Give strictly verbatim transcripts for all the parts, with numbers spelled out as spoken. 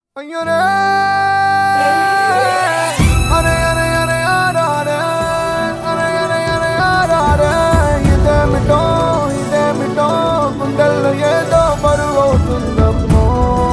ఏదో బరువవుతుందమ్మో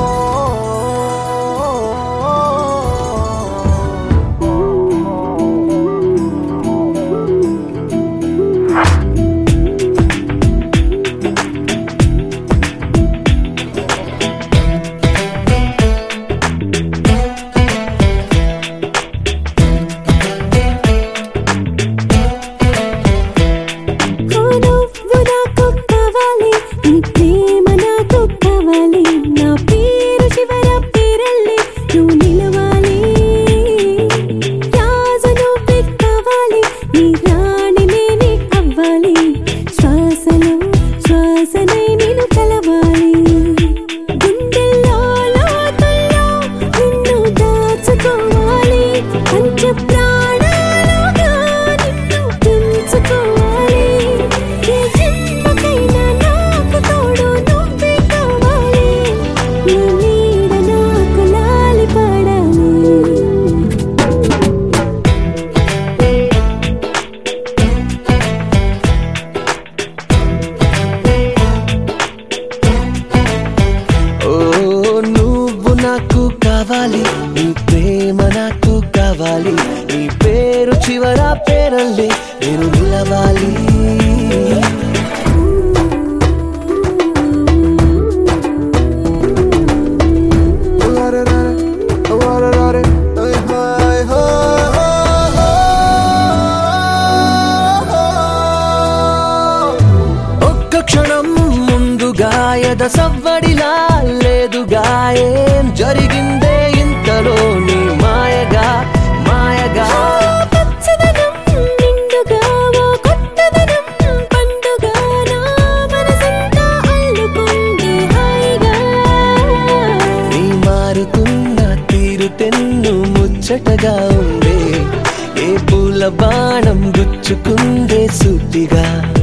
నీ ప్రేమ నాకు కావాలి నీ పేరు చివర పేరల్లే నేను నిలవాలి ఒక్క క్షణం ముందుగా ఎద సవ్వడిలా లేదుగా ఏం జరిగిందే ఇంతలో నీ మాయగా మాయగా పచ్చదనం నిండుగా ఓ కొత్తదనం పండుగ నా మనసంతా అల్లుకుంది హాయిగా నీ మారుతున్న తీరు తెన్ను ముచ్చటగా ఉందే ఏ పూల బాణం గుచ్చుకుందే సూటిగా